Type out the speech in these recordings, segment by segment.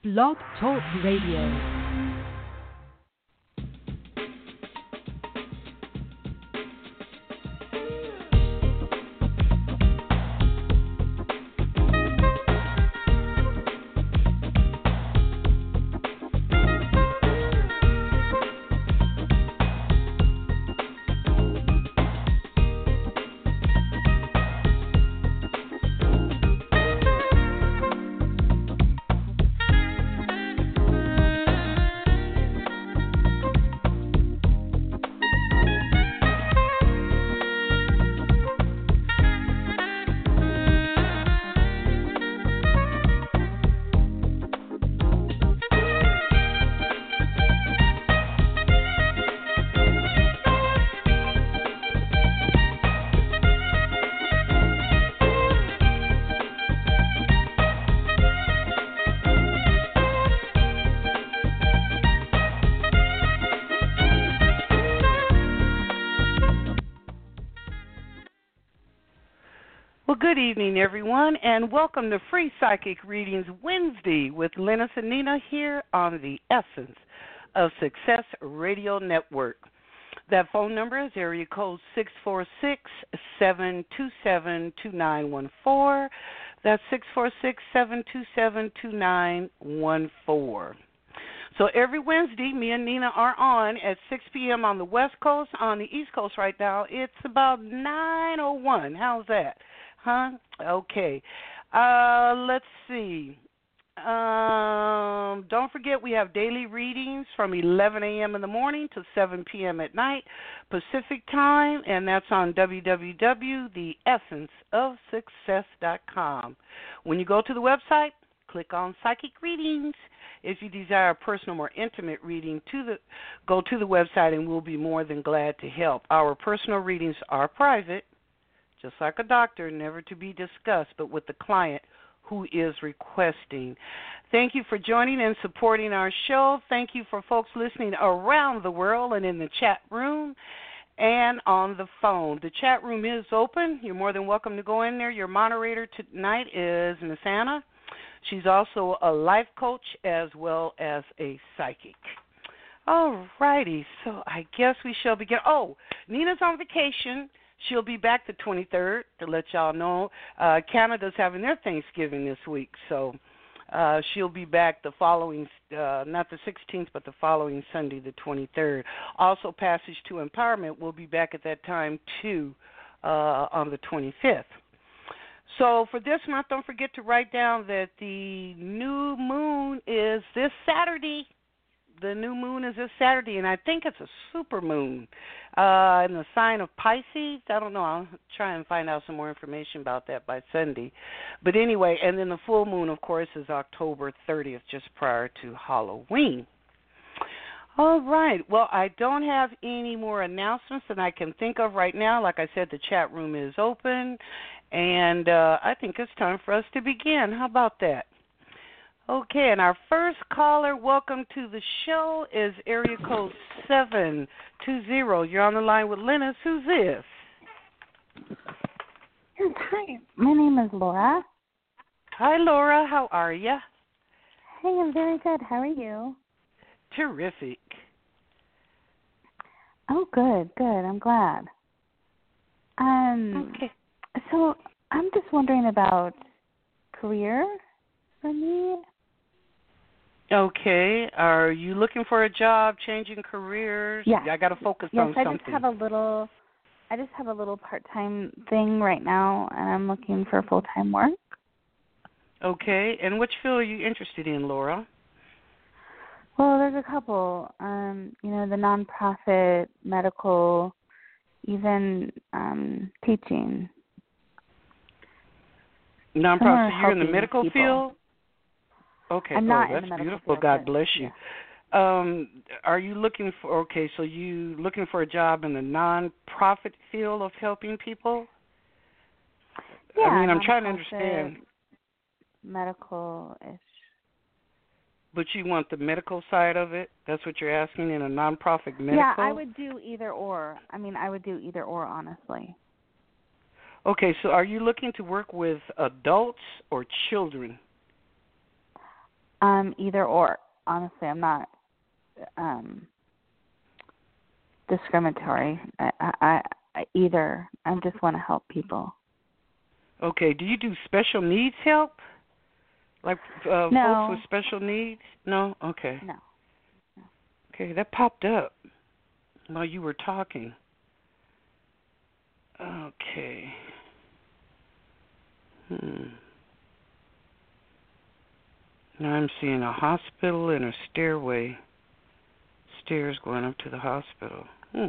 Blog Talk Radio. Good evening, everyone, and welcome to Free Psychic Readings Wednesday with Lennis and Nina here on the Essence of Success Radio Network. That phone number is area code 646-727-2914. That's 646-727-2914. So every Wednesday, me and Nina are on at 6 p.m. on the West Coast. On the East Coast right now, it's about 9:01. How's that? Huh? Okay. Let's see. Don't forget we have daily readings from 11 a.m. in the morning to 7 p.m. at night, Pacific time, and that's on www.theessenceofsuccess.com. When you go to the website, click on Psychic Readings. If you desire a personal, more intimate reading, go to the website and we'll be more than glad to help. Our personal readings are private, just like a doctor, never to be discussed, but with the client who is requesting. Thank you for joining and supporting our show. Thank you for folks listening around the world and in the chat room and on the phone. The chat room is open. You're more than welcome to go in there. Your moderator tonight is Miss Anna. She's also a life coach as well as a psychic. All righty, so I guess we shall begin. Oh, Nina's on vacation. She'll be back the 23rd, to let y'all know. Canada's having their Thanksgiving this week, so she'll be back the following, not the 16th, but the following Sunday, the 23rd. Also, Passage to Empowerment will be back at that time, too, on the 25th. So for this month, don't forget to write down that the new moon is this Saturday. The new moon is this Saturday, and I think it's a super moon in the sign of Pisces. I don't know. I'll try and find out some more information about that by Sunday. But anyway, and then the full moon, of course, is October 30th, just prior to Halloween. All right. Well, I don't have any more announcements that I can think of right now. Like I said, the chat room is open, and I think it's time for us to begin. How about that? Okay, and our first caller, welcome to the show, is area code 720. You're on the line with Lennis. Who's this? Yes, hi. My name is Laura. Hi, Laura. How are you? Hey, I'm very good. How are you? Terrific. Oh, good. I'm glad. Okay. So I'm just wondering about career for me. Okay. Are you looking for a job, changing careers? Yeah. I got to focus yes, on something. I just have a little part-time thing right now, and I'm looking for full-time work. Okay. And which field are you interested in, Laura? Well, there's a couple. The nonprofit, medical, even teaching. Nonprofit. So you're in the medical field? Okay. I'm not in that's the medical beautiful. field, God bless you. Yeah. Are you looking for? Okay. So you looking for a job in the nonprofit field of helping people? Yeah. I mean, I'm trying to understand. Medical-ish. But you want the medical side of it? That's what you're asking in a nonprofit medical? Yeah, I would do either or. I would do either or, honestly. Okay, so are you looking to work with adults or children? Either or. Honestly, I'm not discriminatory. I either. I just want to help people. Okay. Do you do special needs help? Like No. folks with special needs? No? Okay. No. Okay, that popped up while you were talking. Okay. Now I'm seeing a hospital and a stairway. Stairs going up to the hospital.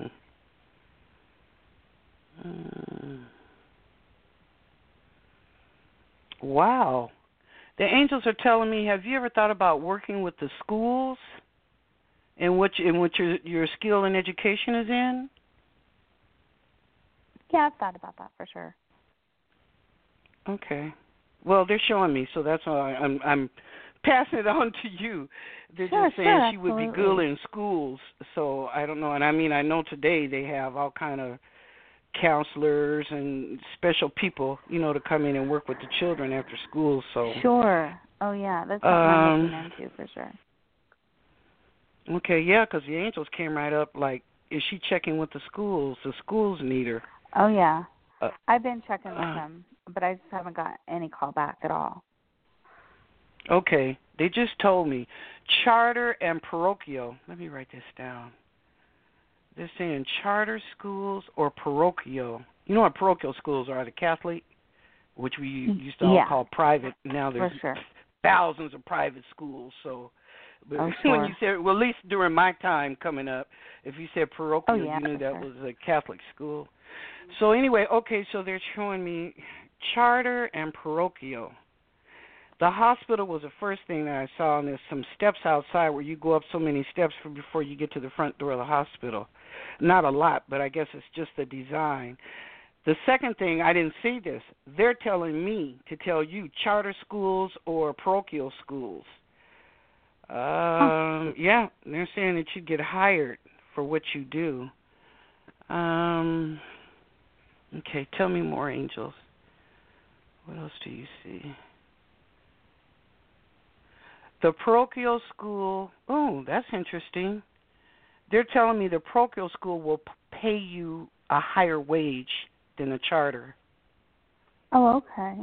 Wow. The angels are telling me, have you ever thought about working with the schools in which your skill and education is in? Yeah, I've thought about that for sure. Okay. Well, they're showing me, so that's why I'm passing it on to you. They're just saying she would be good in schools, so I don't know. And I know today they have all kind of counselors and special people, to come in and work with the children after school. So sure. Oh yeah, that's something I'm looking into for sure. Okay, yeah, because the angels came right up like, is she checking with the schools? The schools need her. Oh yeah, I've been checking with them, but I just haven't got any call back at all. Okay, they just told me charter and parochial. Let me write this down. They're saying charter schools or parochial. You know what parochial schools are? The Catholic, which we used to all call private. Now there's thousands of private schools. So, but when you said, well, at least during my time coming up, if you said parochial, you knew that was a Catholic school. So anyway, okay, so they're showing me charter and parochial. The hospital was the first thing that I saw, and there's some steps outside where you go up so many steps before you get to the front door of the hospital. Not a lot, but I guess it's just the design. The second thing, I didn't see this. They're telling me to tell you charter schools or parochial schools. Yeah, they're saying that you get hired for what you do. Okay, tell me more, angels. What else do you see? The parochial school, oh, that's interesting. They're telling me the parochial school will pay you a higher wage than the charter. Oh, okay.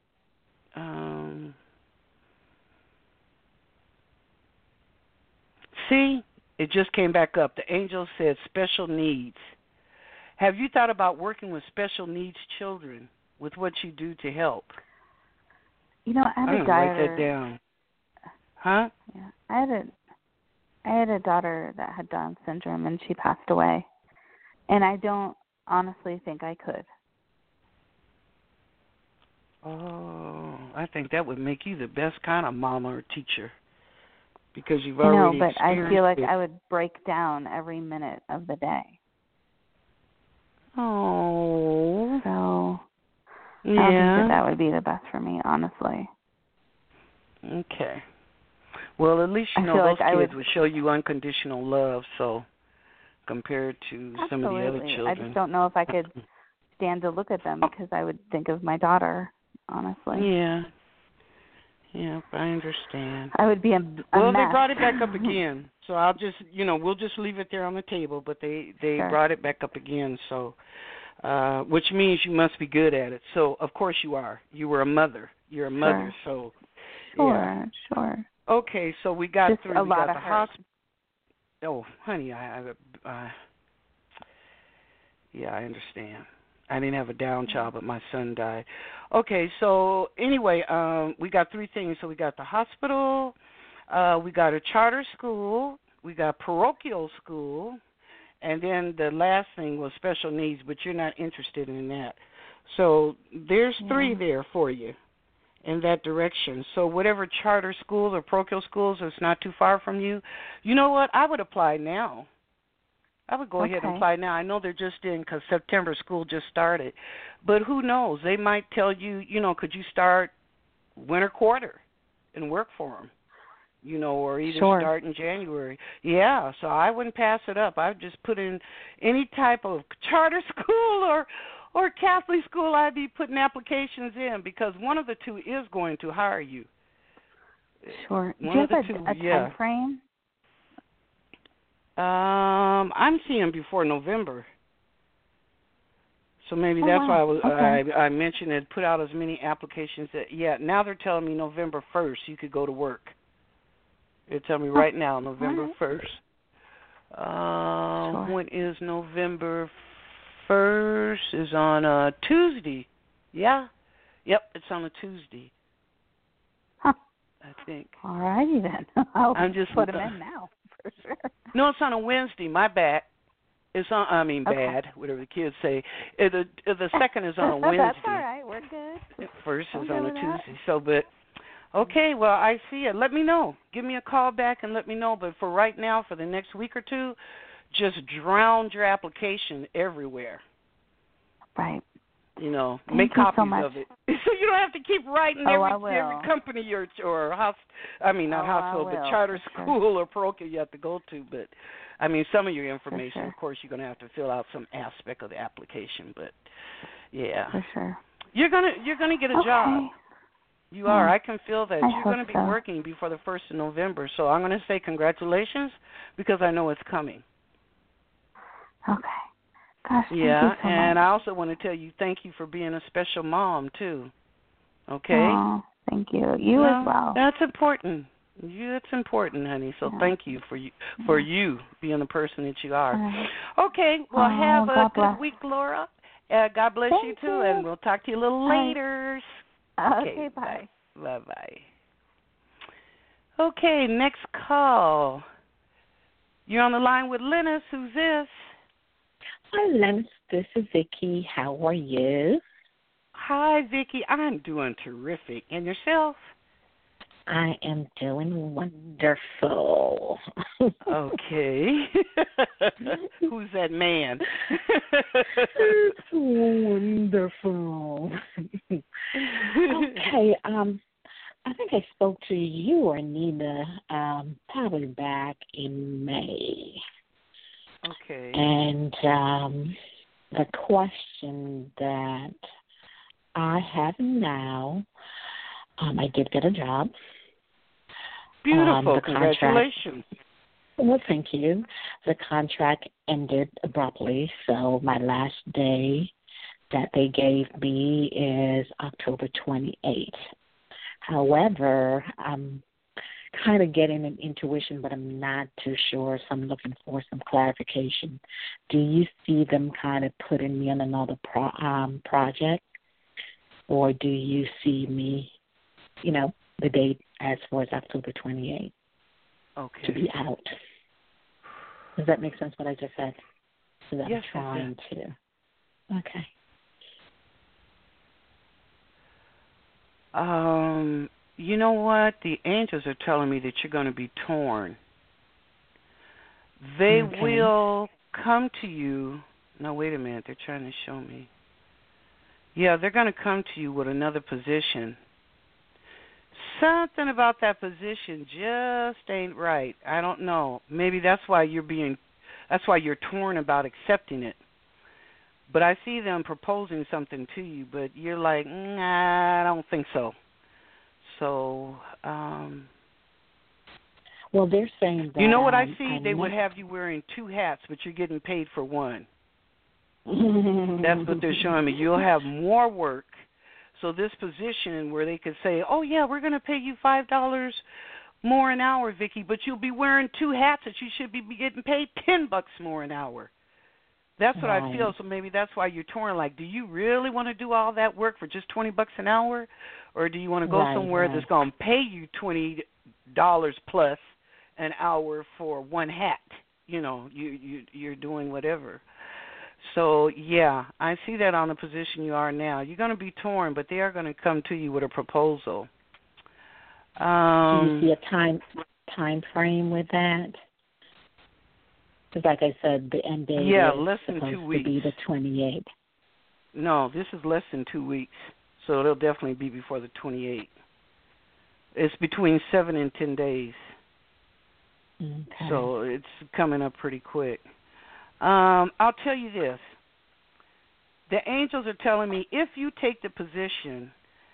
See, it just came back up. The angel said special needs. Have you thought about working with special needs children with what you do to help? You know, I had a daughter. Write that down. Huh? Yeah, I had a daughter that had Down syndrome, and she passed away. And I don't honestly think I could. Oh, I think that would make you the best kind of mama or teacher because you've already experienced it. I know, but I feel like I would break down every minute of the day. Oh. So I don't think that would be the best for me, honestly. Okay. Well, at least you know those kids would show you unconditional love, so compared to some of the other children. I just don't know if I could stand to look at them because I would think of my daughter, honestly. Yeah. Yeah, I understand. I would be a mess. Well, they brought it back up again, so I'll just, we'll just leave it there on the table, but they brought it back up again, so, which means you must be good at it. So, of course you are. You were a mother. You're a mother, so. Sure. Okay, so we got just through. We got the hospital. Oh, honey, I understand. I didn't have a down child, but my son died. Okay, so anyway, we got three things. So we got the hospital, we got a charter school, we got parochial school, and then the last thing was special needs, but you're not interested in that. So there's three there for you in that direction. So whatever charter schools or parochial schools is not too far from you, you know what? I would apply now. I would go ahead and apply now. I know they're just in because September school just started. But who knows? They might tell you, could you start winter quarter and work for them, or either start in January. Yeah, so I wouldn't pass it up. I would just put in any type of charter school or Catholic school. I'd be putting applications in because one of the two is going to hire you. Sure. Do One you of the have two, a yeah. time frame? I'm seeing before November. So maybe Oh, that's why wow. Okay. I mentioned it, put out as many applications that, now they're telling me November 1st you could go to work. They're telling me right now, November Right. 1st. Sure. When is November 1st? Is on a Tuesday. Yeah. Yep, it's on a Tuesday, Huh. I think. All righty then. I'll I'm just put them in now for sure. No, it's on a Wednesday. My bad. It's on. I mean, Okay. bad. Whatever the kids say. The second is on a Wednesday. That's all right. We're good. First I'm is good on a with that. Tuesday. So, but okay. Well, I see it. Let me know. Give me a call back and let me know. But for right now, for the next week or two, just drown your application everywhere. Right. Make Thank you copies so much. of it, so you don't have to keep writing I will. every company or house. I mean, not hospital, but charter school or parochial you have to go to. But I mean, some of your information, of course, you're going to have to fill out some aspect of the application. But yeah, for sure, you're gonna get a job. You are. I can feel that you're going to be working before the 1st of November. So I'm going to say congratulations because I know it's coming. Okay. Gosh, thank you so and much. I also want to tell you thank you for being a special mom too. Okay. Oh, thank you. You as well. That's important. It's important, honey. So thank you for you being the person that you are. Okay. Well, have a good week, Laura. God bless you too, and we'll talk to you a little later. Okay. Bye. Bye. Okay. Next call. You're on the line with Lennis. Who's this? Hi, Lennis. This is Vicki. How are you? Hi, Vicki. I'm doing terrific. And yourself? I am doing wonderful. Okay. Who's that man? It's wonderful. Okay. I think I spoke to you or Nina probably back in May. Okay. And the question that I have now, I did get a job. Beautiful. Congratulations. Well, thank you. The contract ended abruptly, so my last day that they gave me is October 28th. However, I'm kind of getting an intuition, but I'm not too sure, so I'm looking for some clarification. Do you see them kind of putting me on another project, or do you see me, the date as far as October 28th to be out? Does that make sense what I just said? So that yes, I'm trying to. Okay. You know what? The angels are telling me that you're going to be torn. They will come to you. No, wait a minute. They're trying to show me. Yeah, they're going to come to you with another position. Something about that position just ain't right. I don't know. Maybe that's why you're torn about accepting it. But I see them proposing something to you, but you're like, nah, I don't think so. So, well, they're saying that. You know what I see? They would have you wearing two hats, but you're getting paid for one. That's what they're showing me. You'll have more work. So this position where they could say, oh, yeah, we're going to pay you $5 more an hour, Vicki, but you'll be wearing two hats that you should be getting paid $10 more an hour. That's what I feel. So maybe that's why you're torn. Like, do you really want to do all that work for just $20 an hour, or do you want to go somewhere that's going to pay you $20 plus an hour for one hat? You're doing whatever. So yeah, I see that on the position you are now. You're going to be torn, but they are going to come to you with a proposal. Do you see a time frame with that? Because like I said, the end date is less than supposed 2 weeks. to be the 28th. No, this is less than 2 weeks, so it'll definitely be before the 28th. It's between 7 and 10 days. Okay. So it's coming up pretty quick. I'll tell you this. The angels are telling me if you take the position,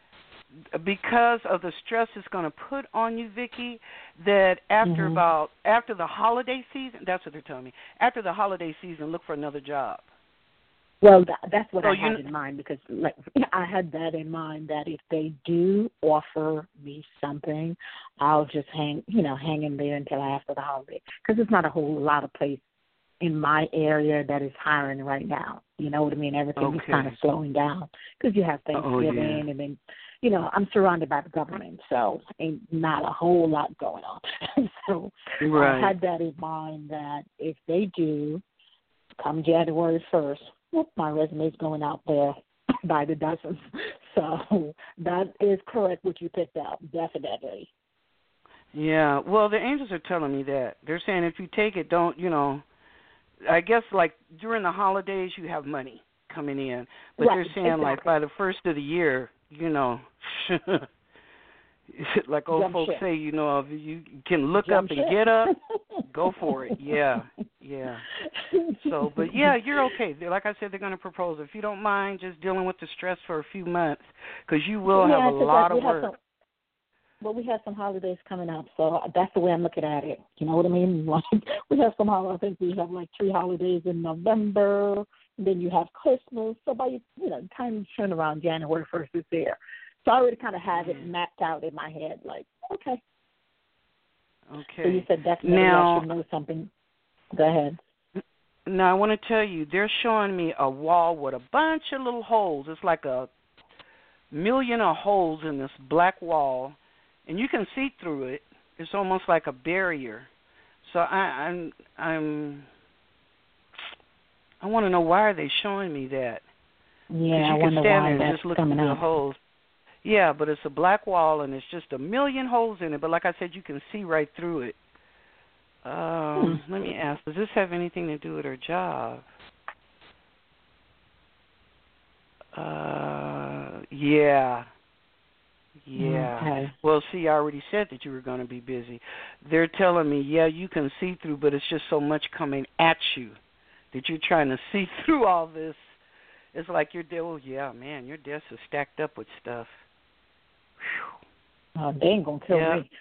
because of the stress it's going to put on you, Vicki, that after the holiday season, that's what they're telling me. After the holiday season, look for another job. Well, that's what I had in mind, because like I had that in mind, that if they do offer me something, I'll just hang in there until after the holiday, because there's not a whole lot of place in my area that is hiring right now. You know what I mean? Everything is kind of slowing down because you have Thanksgiving and then, I'm surrounded by the government, so ain't not a whole lot going on. So I had that in mind, that if they do, come January 1st, my resume is going out there by the dozens. So that is correct what you picked up, definitely. Yeah, well, the angels are telling me that. They're saying if you take it, don't, I guess like during the holidays you have money coming in. But they're saying like by the first of the year, like old folks say, if you can look up and get up, go for it. Yeah. So, but yeah, you're okay. Like I said, they're going to propose. If you don't mind just dealing with the stress for a few months, because you will have a lot of work. Well, we have some holidays coming up, so that's the way I'm looking at it. You know what I mean? Like, we have some holidays. I think we have like 3 holidays in November, and then you have Christmas. So by the time you turn around, January 1st is there. So I already kind of have it mapped out in my head, like, okay. So you said definitely I should know something. Go ahead. Now, I want to tell you, they're showing me a wall with a bunch of little holes. It's like a million of holes in this black wall, and you can see through it. It's almost like a barrier. So I want to know, why are they showing me that? Yeah, I wonder why that's coming up. The holes. Yeah, but it's a black wall, and it's just a million holes in it. But like I said, you can see right through it. Let me ask, does this have anything to do with her job? Yeah. Okay. Well, see, I already said that you were going to be busy. They're telling me, you can see through, but it's just so much coming at you that you're trying to see through all this. It's like your desk is stacked up with stuff. Whew. Oh, they ain't going to kill me.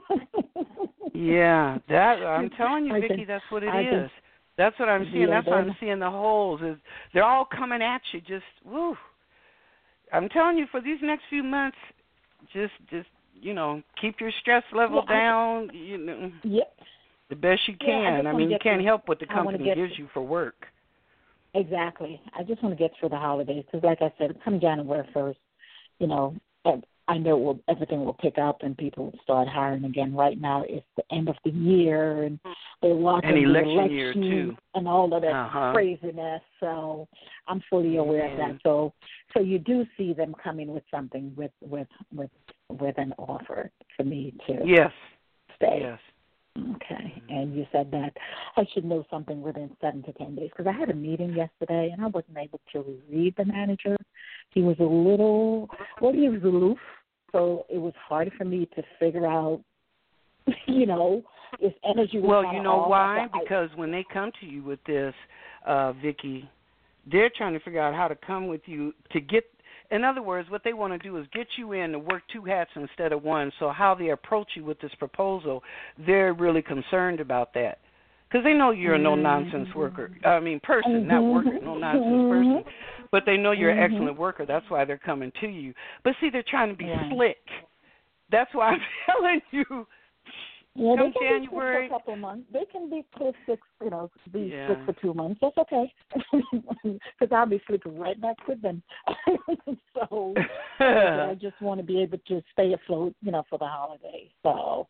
Yeah, that I'm telling you, Vicki, that's what it is. That's what I'm seeing. That's why I'm seeing the holes. They're all coming at you. Just woo. I'm telling you, for these next few months, just keep your stress level down. The best you can. I mean, you can't help what the company gives you for work. Exactly. I just want to get through the holidays because, like I said, come January 1st, I know everything will pick up and people will start hiring again. Right now, it's the end of the year, and they're watching the election year too, and all of that craziness. So I'm fully aware of that. So you do see them coming with something, with an offer for me to stay. Yes. Okay, and you said that I should know something within 7 to 10 days, because I had a meeting yesterday and I wasn't able to read the manager. He was he was aloof, so it was hard for me to figure out, his energy was Well, you know why? Because when they come to you with this, Vicki, they're trying to figure out how to come with you to get. In other words, what they want to do is get you in to work 2 hats instead of one. So how they approach you with this proposal, they're really concerned about that. Because they know you're a no-nonsense worker. I mean, person, not worker, no-nonsense person. But they know you're an excellent worker. That's why they're coming to you. But see, they're trying to be slick. That's why I'm telling you. Yeah, come they can January. Be slick for a couple of months. They can be slick, slick for 2 months. That's okay. Because I'll be slipping right back with them. So I just want to be able to stay afloat, for the holidays. So,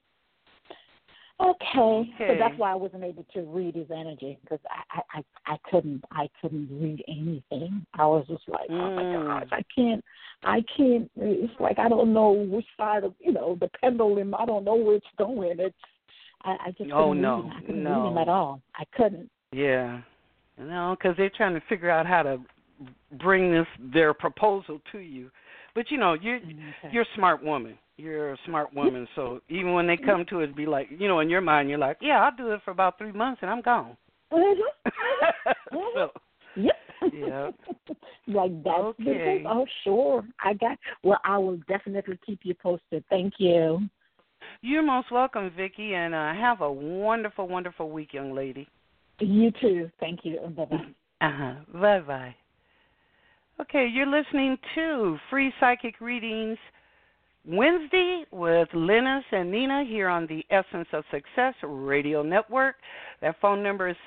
okay. So that's why I wasn't able to read his energy, because I couldn't read anything. I was just like, oh my gosh, I can't. It's like I don't know which side of the pendulum. I don't know where it's going. I just couldn't read him. I couldn't read him at all. I couldn't. Yeah, because they're trying to figure out how to bring their proposal to you. But you're a smart woman. You're a smart woman, so even when they come to it, be like, in your mind, you're like, yeah, I'll do it for about 3 months and I'm gone. So, yep. Yeah. Like that's Okay. Oh, sure. Well, I will definitely keep you posted. Thank you. You're most welcome, Vicki, and have a wonderful, wonderful week, young lady. You too. Thank you. Bye-bye. Bye-bye. Okay, you're listening to Free Psychic Readings Wednesday with Linus and Nina here on the Essence of Success Radio Network. That phone number is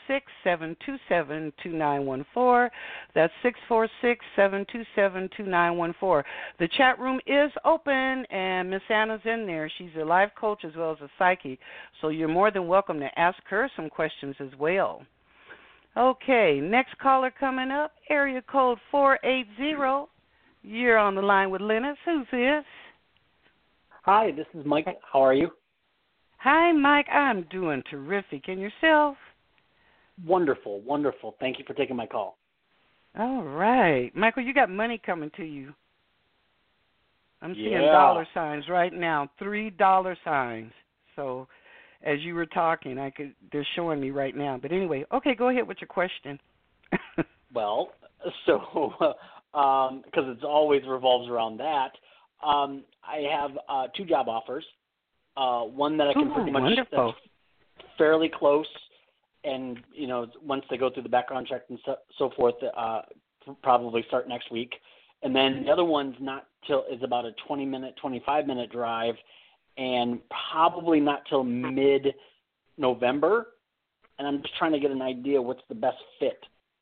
646-727-2914. That's 646-727-2914. The chat room is open, and Miss Anna's in there. She's a life coach as well as a psychic, so you're more than welcome to ask her some questions as well. Okay, next caller coming up, area code 480. You're on the line with Linus. Who's this? Hi, this is Mike. How are you? Hi, Mike. I'm doing terrific. And yourself? Wonderful, wonderful. Thank you for taking my call. All right. Michael, you got money coming to you. I'm seeing Yeah. dollar signs right now, $3 signs. So as you were talking, they're showing me right now. But anyway, okay, go ahead with your question. Well, so because it always revolves around that, I have 2 job offers. One that I can pretty much wonderful. that's fairly close, and once they go through the background check and so forth, probably start next week. And then the other one's is about a 20-minute, 25-minute drive, and probably not till mid-November. And I'm just trying to get an idea what's the best fit.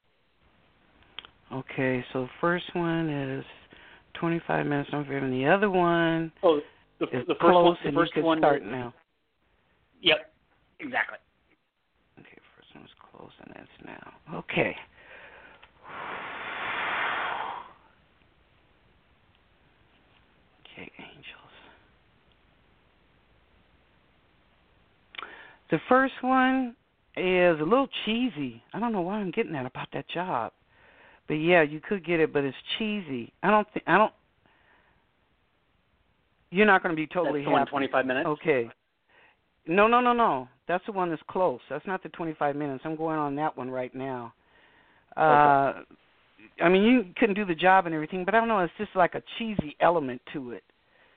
Okay, so the first one is 25 minutes over, and the other one the is first close, one, the and first you can one start is, now. Yep, exactly. Okay, first one's close, and that's now. Okay. Okay, angels. The first one is a little cheesy. I don't know why I'm getting that about that job. But yeah, you could get it, but it's cheesy. You're not going to be totally That's the one, happy. 25 minutes? Okay. No. That's the one that's close. That's not the 25 minutes. I'm going on that one right now. Okay. I mean, you couldn't do the job and everything, but I don't know. It's just like a cheesy element to it.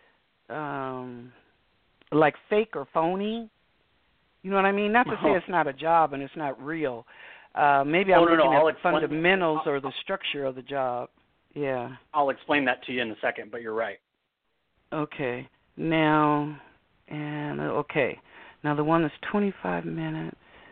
Like fake or phony. You know what I mean? Not to say it's not a job and it's not real. Maybe I'm looking at the fundamentals or the structure of the job. Yeah. I'll explain that to you in a second, but you're right. Okay. Now the one that's 25 minutes.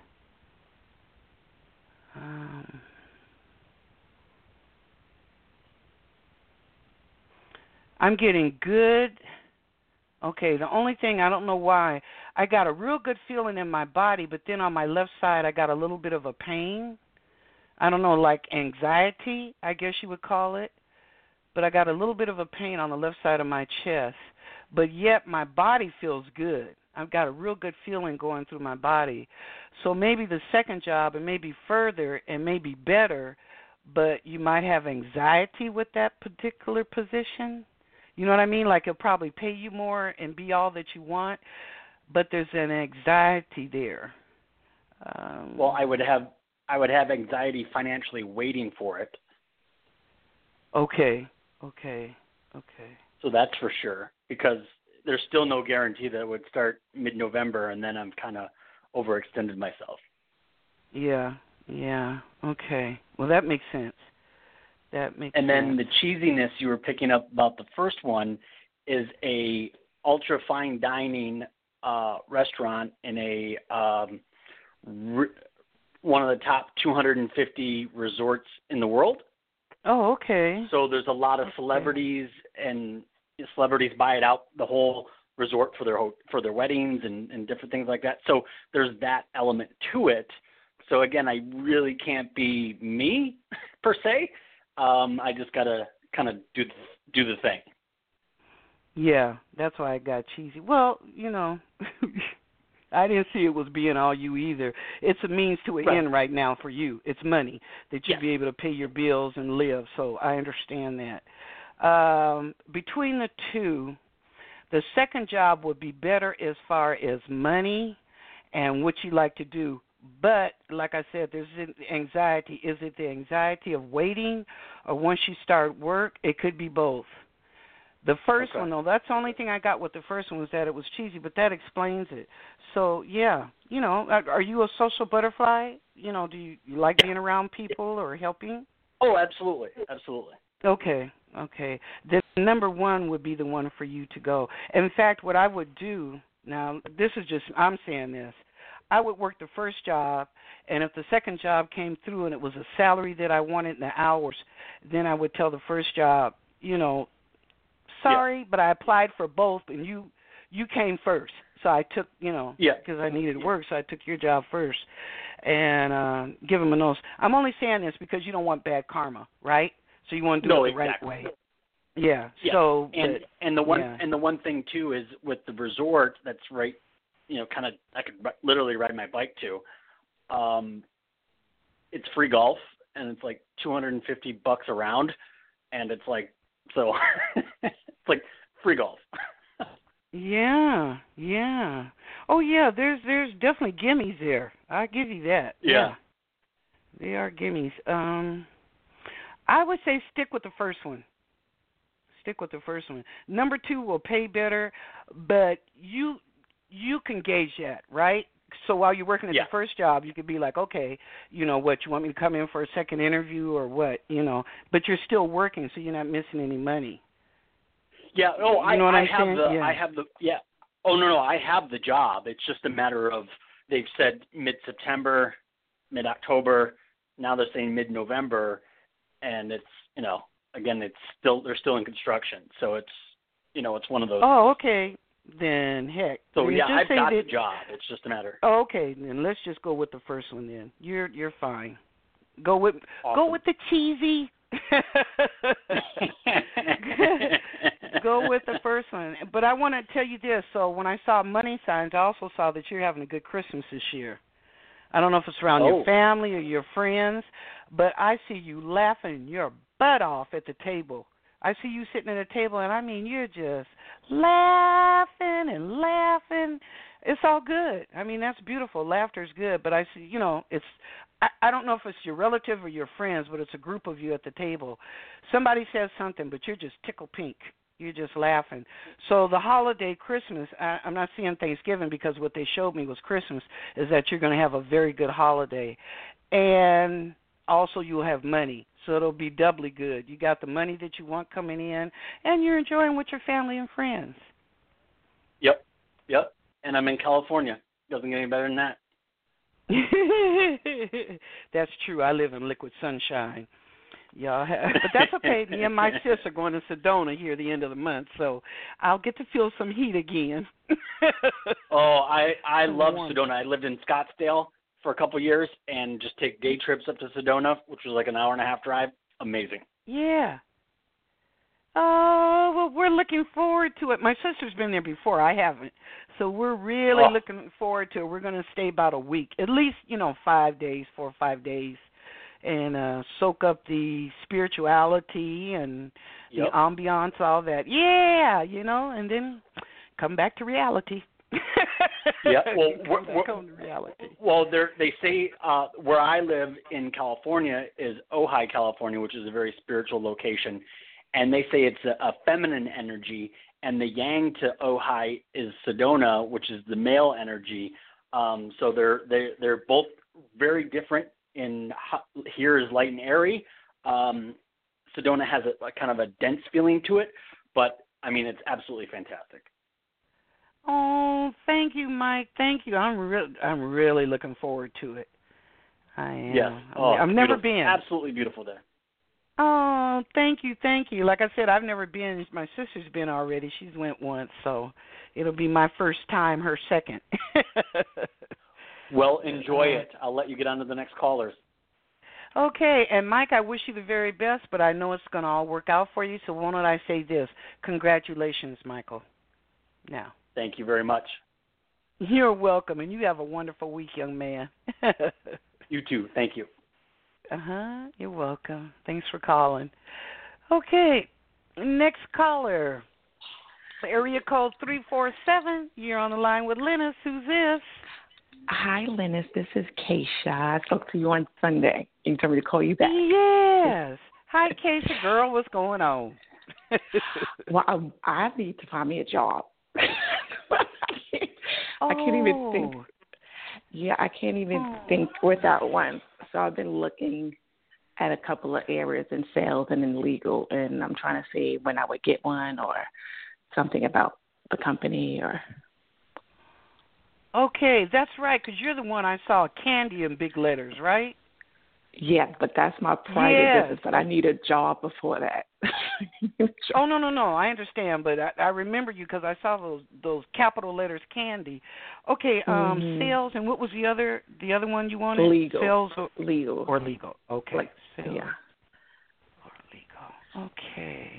I'm getting good. Okay, the only thing, I don't know why, I got a real good feeling in my body, but then on my left side I got a little bit of a pain. I don't know, like anxiety, I guess you would call it. But I got a little bit of a pain on the left side of my chest. But yet my body feels good. I've got a real good feeling going through my body. So maybe the second job, it may be further and may be better, but you might have anxiety with that particular position. You know what I mean? Like it'll probably pay you more and be all that you want, but there's an anxiety there. Well, I would have anxiety financially waiting for it. Okay. So that's for sure, because there's still no guarantee that it would start mid-November, and then I'm kind of overextended myself. Yeah. Okay. Well, that makes sense. And then the cheesiness you were picking up about the first one is a ultra fine dining restaurant in a one of the top 250 resorts in the world. Oh, okay. So there's a lot of celebrities, and celebrities buy it out, the whole resort, for their weddings and different things like that. So there's that element to it. So again, I really can't be me per se. I just gotta kind of do the thing. Yeah, that's why I got cheesy. Well, I didn't see it was being all you either. It's a means to an end right now for you. It's money that you'd be able to pay your bills and live. So I understand that. Between the two, the second job would be better as far as money and what you like to do. but like I said, there's anxiety. Is it the anxiety of waiting, or once you start work? It could be both. The first one, though, that's the only thing I got with the first one was that it was cheesy, but that explains it. So, yeah, are you a social butterfly? Do you like being around people or helping? Oh, absolutely. Absolutely. Okay. The number one would be the one for you to go. In fact, what I would do, now, this is just, I'm saying this, I would work the first job, and if the second job came through and it was a salary that I wanted in the hours, then I would tell the first job, sorry, but I applied for both, and you came first. So I took, because I needed work, so I took your job first and give them a notice. I'm only saying this because you don't want bad karma, right? So you want to do it the right way. Yeah. So and the one thing too is with the resort that's right, kind of I could literally ride my bike to. It's free golf, and it's like $250 a round, and it's like so it's like free golf. Yeah. Oh yeah, there's definitely gimmies there. I give you that. Yeah. They are gimmies. I would say stick with the first one. Number 2 will pay better, but you can gauge that, right? So while you're working at the first job, you could be like, okay, what, you want me to come in for a second interview or what, but you're still working, so you're not missing any money. Yeah. Oh, I have the job. It's just a matter of they've said mid-September, mid-October. Now they're saying mid-November, and it's again they're still in construction. So it's it's one of those. Oh, okay. Then heck. So I've got the job. It's just a matter. Oh, okay. Then let's just go with the first one. Then you're fine. Go with the cheesy. Go with the first one. But I want to tell you this. So when I saw money signs, I also saw that you're having a good Christmas this year. I don't know if it's around your family or your friends, but I see you laughing your butt off at the table. I see you sitting at a table, and I mean, you're just laughing and laughing. It's all good. I mean, that's beautiful. Laughter's good, but I see, it's, I don't know if it's your relative or your friends, but it's a group of you at the table. Somebody says something, but you're just tickle pink. You're just laughing. So the holiday Christmas, I'm not seeing Thanksgiving because what they showed me was Christmas, is that you're going to have a very good holiday. And also you'll have money, so it'll be doubly good. You got the money that you want coming in, and you're enjoying with your family and friends. Yep. And I'm in California. Doesn't get any better than that. That's true. I live in liquid sunshine. But that's okay. Me and my sis are going to Sedona here at the end of the month, so I'll get to feel some heat again. I love Sedona. I lived in Scottsdale for a couple of years and just take day trips up to Sedona, which was like an hour and a half drive. Amazing. Yeah. Oh, well, we're looking forward to it. My sister's been there before. I haven't. So we're really looking forward to it. We're going to stay about a week, at least, 5 days, 4 or 5 days, and soak up the spirituality and the ambiance, all that. Yeah, and then come back to reality. Yeah, well, they say where I live in California is Ojai, California, which is a very spiritual location, and they say it's a feminine energy, and the yang to Ojai is Sedona, which is the male energy. So they're both very different. Here is light and airy. Sedona has a kind of a dense feeling to it, but I mean it's absolutely fantastic. Oh, thank you, Mike. Thank you. I'm really looking forward to it. I am. Yes. I've never been. Absolutely beautiful there. Oh, thank you. Like I said, I've never been. My sister's been already. She's went once, so it'll be my first time, her second. Well, enjoy it. I'll let you get on to the next callers. Okay, and Mike, I wish you the very best, but I know it's going to all work out for you, so why don't I say this? Congratulations, Michael. Now. Thank you very much. You're welcome, and you have a wonderful week, young man. You too. Thank you. You're welcome. Thanks for calling. Okay, next caller. Area code 347. You're on the line with Linus. Who's this? Hi, Linus. This is Keisha. I spoke to you on Sunday. You told me to call you back. Yes. Hi, Keisha. Girl, what's going on? Well, I need to find me a job. I can't even think. Yeah, I can't even think without one. So I've been looking at a couple of areas in sales and in legal, and I'm trying to see when I would get one or something about the company or. Okay, that's right, because you're the one I saw Candy in big letters, right? Yeah, but that's my private business, but I need a job before that. Oh, no, I understand, but I remember you because I saw those capital letters Candy. Okay, sales, and what was the other one you wanted? Legal. Sales legal. Or legal, okay. Like, sales yeah. or legal, okay.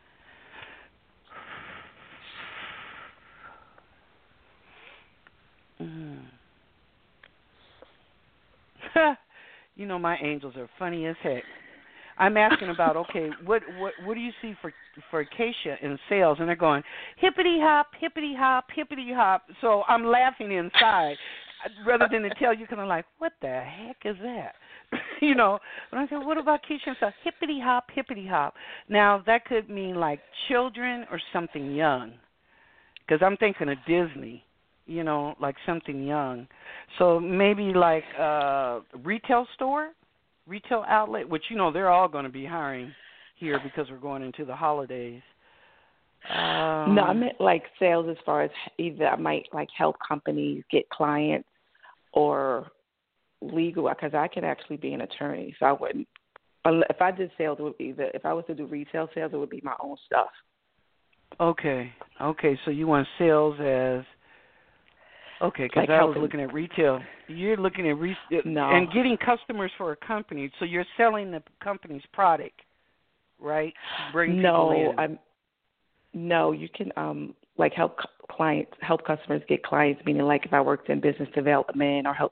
You know, my angels are funny as heck. I'm asking about, okay, what do you see for Acacia in sales? And they're going, hippity hop, hippity hop, hippity hop. So I'm laughing inside rather than to tell you, kind of like, what the heck is that? You know, but I said, what about Keisha and stuff? Hippity hop, hippity hop. Now, that could mean like children or something young, because I'm thinking of Disney. You know, like something young. So maybe like a retail store, retail outlet, which, you know, they're all going to be hiring here because we're going into the holidays. No, I meant like sales as far as either I might like help companies get clients or legal, because I can actually be an attorney. So I wouldn't, if I did sales, it would be if I was to do retail sales, it would be my own stuff. Okay, so you want sales as... Okay, because like I was looking at retail. You're looking at and getting customers for a company. So you're selling the company's product, right? Bring people in. No, you can like help customers get clients. Meaning, like if I worked in business development or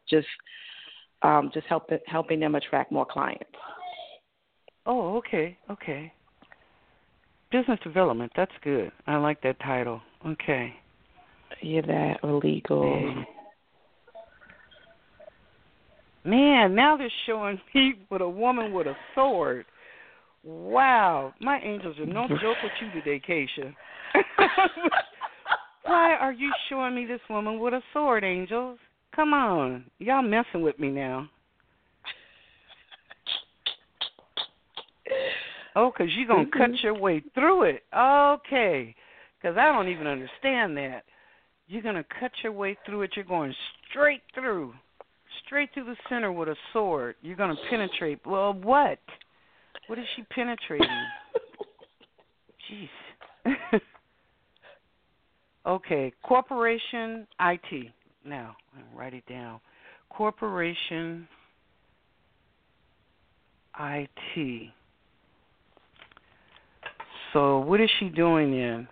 helping them attract more clients. Oh, okay. Business development. That's good. I like that title. Okay. Yeah, that or legal. Man, now they're showing me with a woman with a sword. Wow, my angels are no joke with you today, Keisha. Why are you showing me this woman with a sword, angels? Come on, y'all messing with me now. Oh, because you're going to cut your way through it. Okay, because I don't even understand that. You're going to cut your way through it. You're going straight through the center with a sword. You're going to penetrate. Well, what? What is she penetrating? Jeez. Okay, corporation IT. Now, I'll write it down. Corporation IT. So what is she doing then?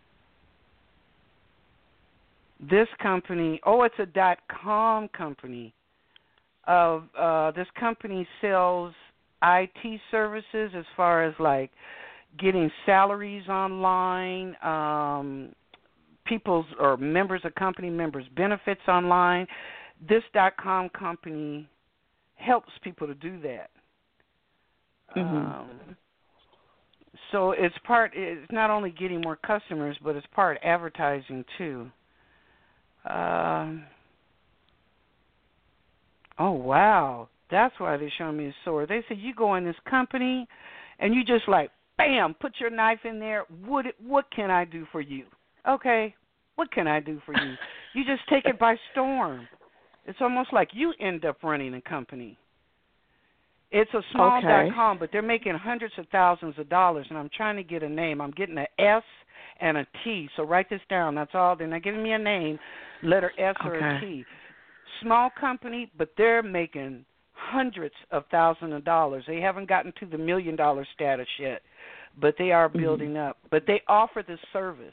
This company, it's a .com company. This company sells IT services as far as like getting salaries online, people's or members of company members' benefits online. This .com company helps people to do that. Mm-hmm. So it's not only getting more customers, but it's part advertising too. Oh, wow. That's why they're showing me a sword. They said you go in this company and you just like, bam, put your knife in there. What can I do for you? Okay, what can I do for you? You just take it by storm. It's almost like you end up running a company. It's a small .com, but they're making hundreds of thousands of dollars, and I'm trying to get a name. I'm getting an S and a T, so write this down. That's all. They're not giving me a name, letter S or a T. Small company, but they're making hundreds of thousands of dollars. They haven't gotten to the $1 million status yet, but they are building up. But they offer this service.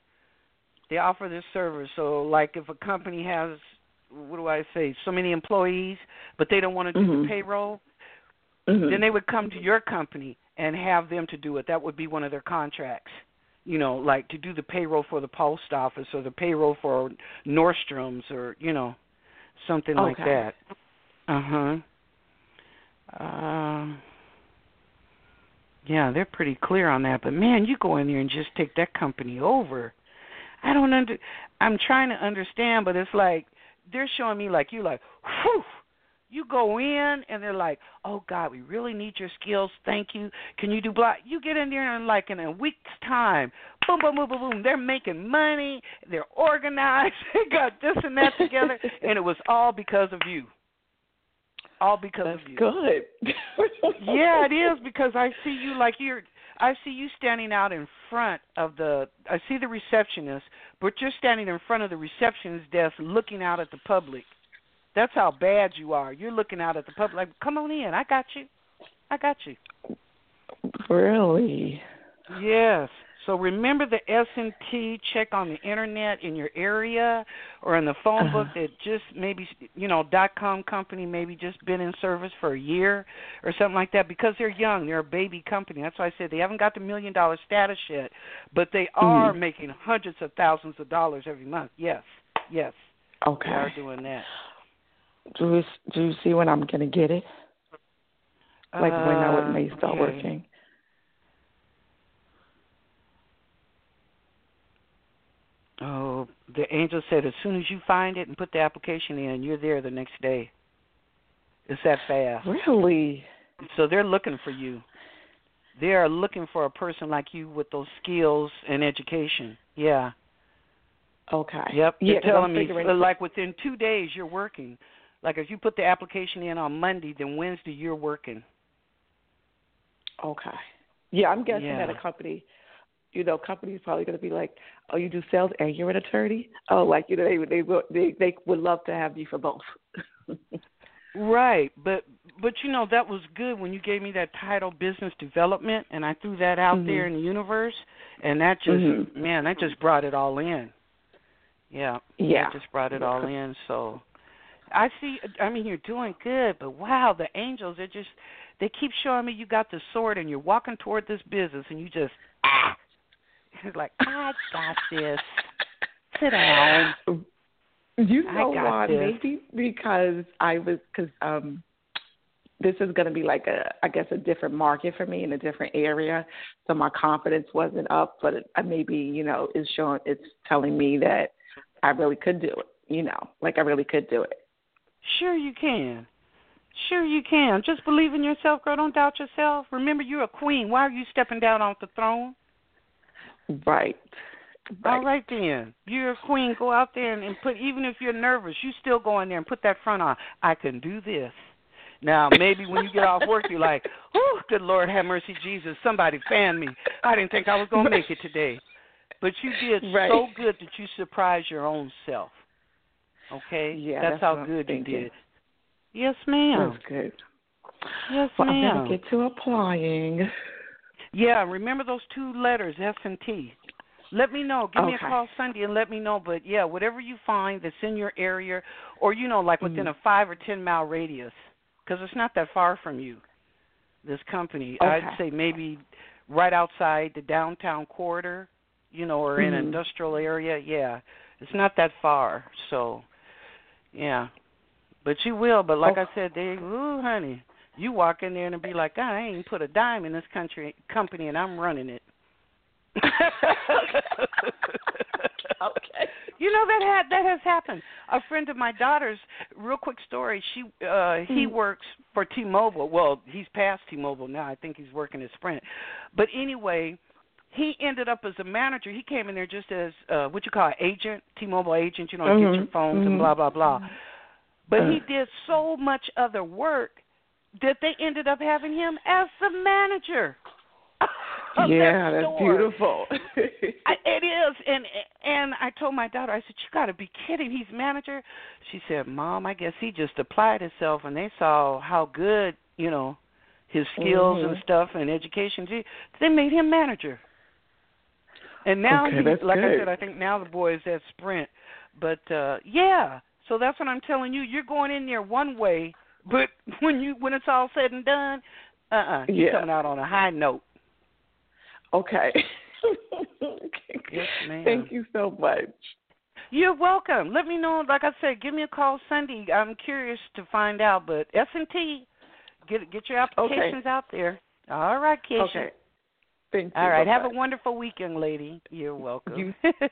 So, like if a company has, so many employees, but they don't want to do the payroll, then they would come to your company and have them to do it. That would be one of their contracts, like to do the payroll for the post office or the payroll for Nordstrom's or, something like that. Yeah, they're pretty clear on that. But man, you go in there and just take that company over. I'm trying to understand, but it's like they're showing me like you like, whew. You go in and they're like, oh God, we really need your skills. Thank you. Can you do blah? You get in there and like in a week's time, boom, boom, boom, boom, boom. They're making money. They're organized. They got this and that together, and it was all because of you. All because of you. That's good. Yeah, it is, because I see you like I see you standing out in front of I see the receptionist, but you're standing in front of the receptionist desk looking out at the public. That's how bad you are. You're looking out at the public like, come on in. I got you. Really? Yes. So remember the S&T, check on the internet in your area or in the phone book that just maybe, .com company maybe just been in service for a year or something like that, because they're young. They're a baby company. That's why I said they haven't got the $1 million status yet, but they are making hundreds of thousands of dollars every month. Yes. Okay. They are doing that. Do you see when I'm going to get it? Like when I may start working? Oh, the angel said as soon as you find it and put the application in, you're there the next day. It's that fast. Really? So they're looking for you. They are looking for a person like you with those skills and education. Yeah. Okay. Yep. They're telling me like within 2 days you're working. Like if you put the application in on Monday, then Wednesday you're working. Okay. Yeah, I'm guessing that a company, company's probably going to be like, oh, you do sales and you're an attorney? Oh, like, they would love to have you for both. Right. But that was good when you gave me that title, business development, and I threw that out there in the universe, and that just, that just brought it all in. Yeah. That just brought it all in. So I mean, you're doing good, but wow, the angels, they keep showing me you got the sword and you're walking toward this business and you just, it's like, I got this. Sit down. You know why? Maybe because this is going to be like a different market for me in a different area, so my confidence wasn't up. But maybe it's telling me that I really could do it. I really could do it. Sure you can. Just believe in yourself, girl. Don't doubt yourself. Remember, you're a queen. Why are you stepping down off the throne? Right. All right, then. You're a queen. Go out there and put, even if you're nervous, you still go in there and put that front on. I can do this. Now, maybe when you get off work, you're like, oh, good Lord, have mercy, Jesus. Somebody fan me. I didn't think I was going to make it today. But you did so good that you surprised your own self. Okay? Yeah, that's how good you did. Yes, ma'am. That's good. Yes, well, ma'am. I'm going to get to applying. Yeah, remember those 2 letters, S&T. Let me know. Give me a call Sunday and let me know. But, yeah, whatever you find that's in your area or, like within a 5 or 10 mile radius, because it's not that far from you, this company. I'd say maybe right outside the downtown corridor, or in an industrial area. Yeah, it's not that far. So, yeah. But you will. But like I said, honey, you walk in there and be like, God, I ain't put a dime in this company, and I'm running it. Okay. That has happened. A friend of my daughter's, real quick story. He works for T-Mobile. Well, he's past T-Mobile now. I think he's working at Sprint. But anyway, he ended up as a manager. He came in there just as what you call an agent, T-Mobile agent. Get your phones and blah blah blah. But he did so much other work that they ended up having him as the manager. Yeah, that's beautiful. It is, and I told my daughter, I said, you got to be kidding, he's manager. She said, Mom, I guess he just applied himself, and they saw how good, his skills and stuff and education. They made him manager. And now, I said, I think now the boy is at Sprint. But, so that's what I'm telling you. You're going in there one way, but when it's all said and done, you're coming out on a high note. Okay. Yes, ma'am. Thank you so much. You're welcome. Let me know. Like I said, give me a call Sunday. I'm curious to find out. But S&T, get your applications out there. All right, Keisha. Okay. Thank you. All right. Bye-bye. Have a wonderful weekend, lady. You're welcome. You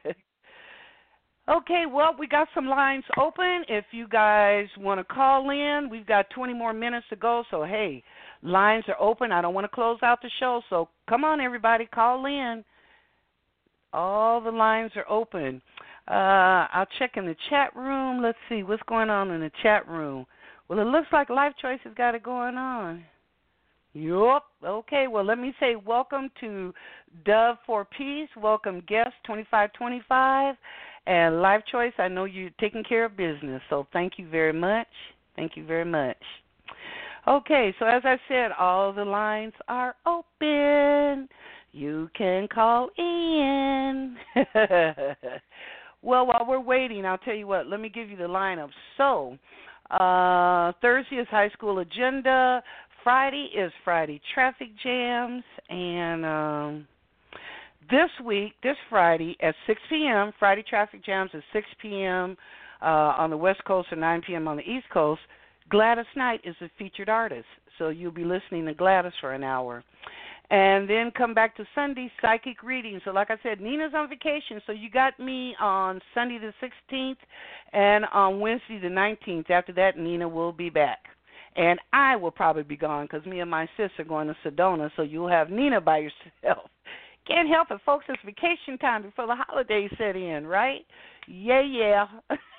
Okay, well, we got some lines open. If you guys want to call in, we've got 20 more minutes to go. So, hey, lines are open. I don't want to close out the show. So, come on, everybody, call in. All the lines are open. I'll check in the chat room. Let's see what's going on in the chat room. Well, it looks like Life Choice has got it going on. Yup. Okay, well, let me say welcome to Dove for Peace. Welcome, guest 2525. And Life Choice, I know you're taking care of business, so thank you very much. Thank you very much. Okay, so as I said, all the lines are open. You can call in. Well, while we're waiting, I'll tell you what, let me give you the lineup. So, Thursday is High School Agenda. Friday is Friday Traffic Jams. And this Friday at 6 p.m., Friday Traffic Jams at 6 p.m. On the West Coast and 9 p.m. on the East Coast. Gladys Knight is the featured artist, so you'll be listening to Gladys for an hour. And then come back to Sunday, Psychic Reading. So like I said, Nina's on vacation, so you got me on Sunday the 16th and on Wednesday the 19th. After that, Nina will be back. And I will probably be gone because me and my sis are going to Sedona, so you'll have Nina by yourself. Can't help it, folks. It's vacation time before the holidays set in, right? Yeah.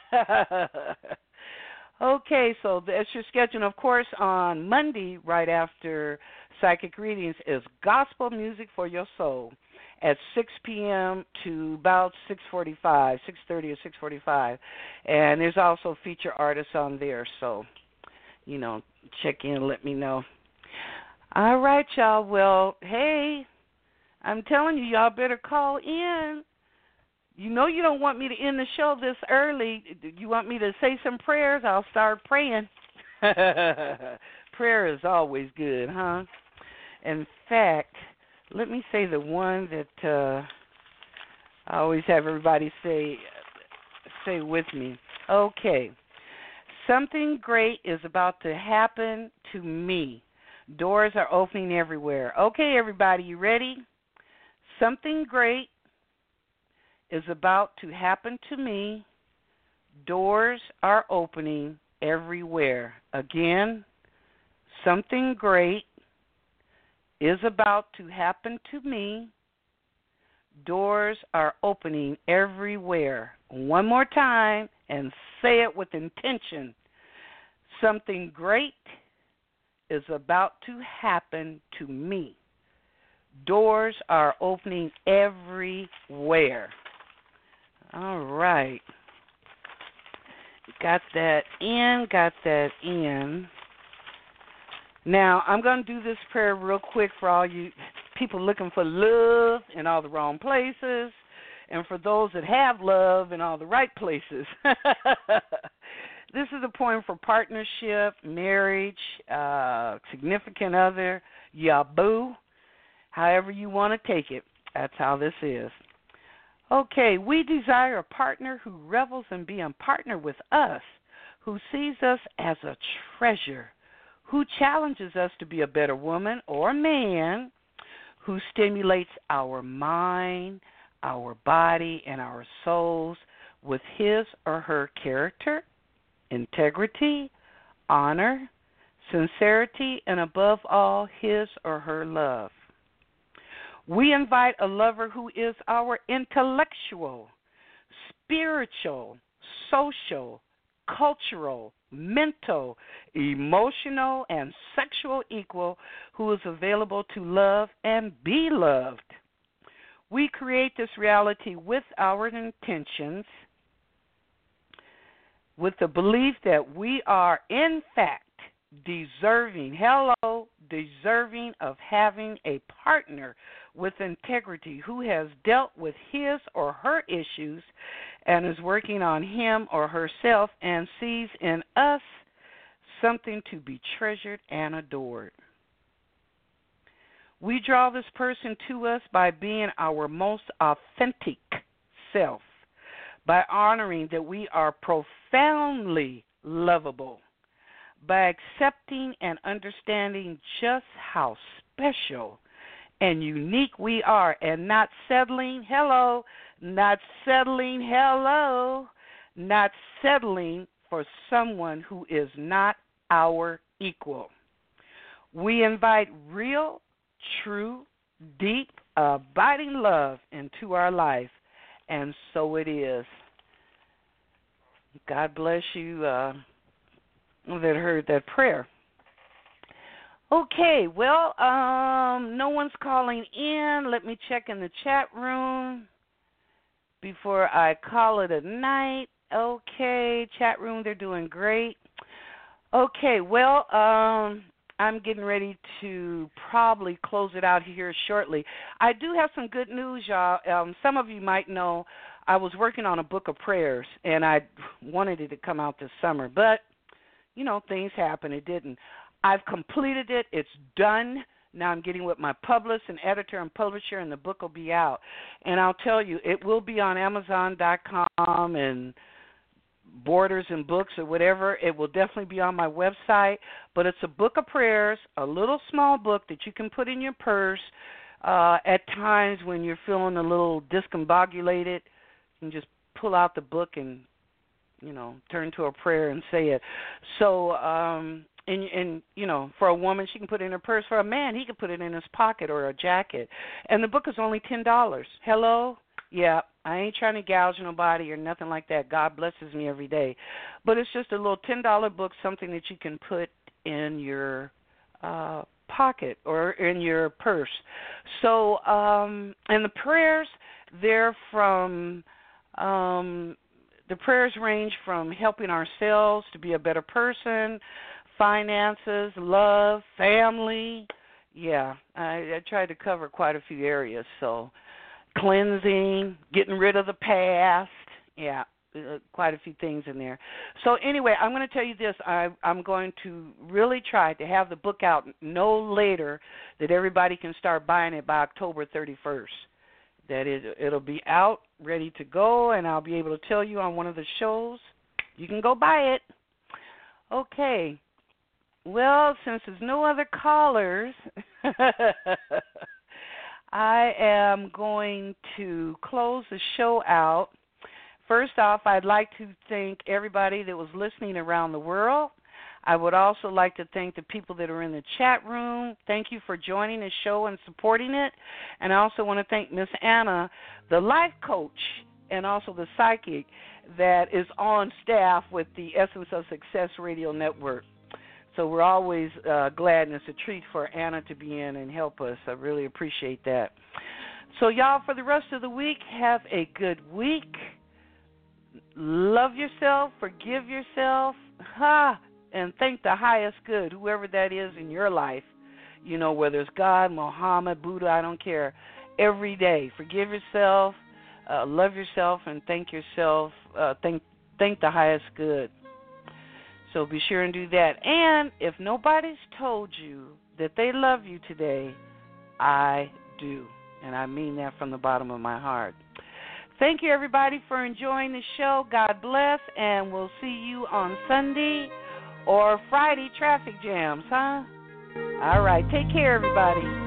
Okay, so that's your schedule. Of course, on Monday, right after Psychic Readings, is Gospel Music for Your Soul at 6 p.m. to about 6:30 or 6:45. And there's also feature artists on there, so, check in and let me know. All right, y'all. Well, hey, I'm telling you, y'all better call in. You know you don't want me to end the show this early. You want me to say some prayers? I'll start praying. Prayer is always good, huh? In fact, let me say the one that I always have everybody say with me. Okay. Something great is about to happen to me. Doors are opening everywhere. Okay, everybody, you ready? Something great is about to happen to me. Doors are opening everywhere. Again, something great is about to happen to me. Doors are opening everywhere. One more time and say it with intention. Something great is about to happen to me. Doors are opening everywhere. All right. Got that in. Now, I'm going to do this prayer real quick for all you people looking for love in all the wrong places, and for those that have love in all the right places. This is a poem for partnership, marriage, significant other, yaboo, however you want to take it. That's how this is. Okay, we desire a partner who revels in being partnered with us, who sees us as a treasure, who challenges us to be a better woman or man, who stimulates our mind, our body, and our souls with his or her character, integrity, honor, sincerity, and above all, his or her love. We invite a lover who is our intellectual, spiritual, social, cultural, mental, emotional, and sexual equal who is available to love and be loved. We create this reality with our intentions, with the belief that we are, in fact, deserving of having a partner with integrity who has dealt with his or her issues and is working on him or herself and sees in us something to be treasured and adored. We draw this person to us by being our most authentic self, by honoring that we are profoundly lovable, by accepting and understanding just how special and unique we are, and not settling, not settling for someone who is not our equal. We invite real, true, deep, abiding love into our life, and so it is. God bless you that heard that prayer. Okay, well, no one's calling in. Let me check in the chat room before I call it a night. Okay, chat room, they're doing great. Okay, well, I'm getting ready to probably close it out here shortly. I do have some good news, y'all. Some of you might know I was working on a book of prayers, and I wanted it to come out this summer. But, you know, things happen. It didn't. I've completed it. It's done. Now I'm getting with my publicist and editor and publisher, and the book will be out. And I'll tell you, it will be on Amazon.com and Borders and Books or whatever. It will definitely be on my website. But it's a book of prayers, a little small book that you can put in your purse at times when you're feeling a little discombobulated. You can just pull out the book and, you know, turn to a prayer and say it. So, and you know, for a woman, she can put it in her purse. For a man, he can put it in his pocket or a jacket. And the book is only $10. Hello? Yeah, I ain't trying to gouge nobody or nothing like that. God blesses me every day. But it's just a little $10 book, something that you can put in your pocket or in your purse. So, and the prayers, they're from, the prayers range from helping ourselves to be a better person, finances, love, family. Yeah, I tried to cover quite a few areas. So cleansing, getting rid of the past. Yeah, quite a few things in there. So anyway, I'm going to tell you this. I'm going to really try to have the book out no later that everybody can start buying it by October 31st. That it'll be out, ready to go, and I'll be able to tell you on one of the shows. You can go buy it. Okay. Well, since there's no other callers, I am going to close the show out. First off, I'd like to thank everybody that was listening around the world. I would also like to thank the people that are in the chat room. Thank you for joining the show and supporting it. And I also want to thank Miss Anna, the life coach, and also the psychic that is on staff with the Essence of Success Radio Network. So we're always glad, and it's a treat for Anna to be in and help us. I really appreciate that. So, y'all, for the rest of the week, have a good week. Love yourself, forgive yourself, and thank the highest good, whoever that is in your life. You know, whether it's God, Muhammad, Buddha, I don't care. Every day, forgive yourself, love yourself, and thank yourself. Thank the highest good. So be sure and do that. And if nobody's told you that they love you today, I do. And I mean that from the bottom of my heart. Thank you, everybody, for enjoying the show. God bless, and we'll see you on Sunday or Friday traffic jams, huh? All right. Take care, everybody.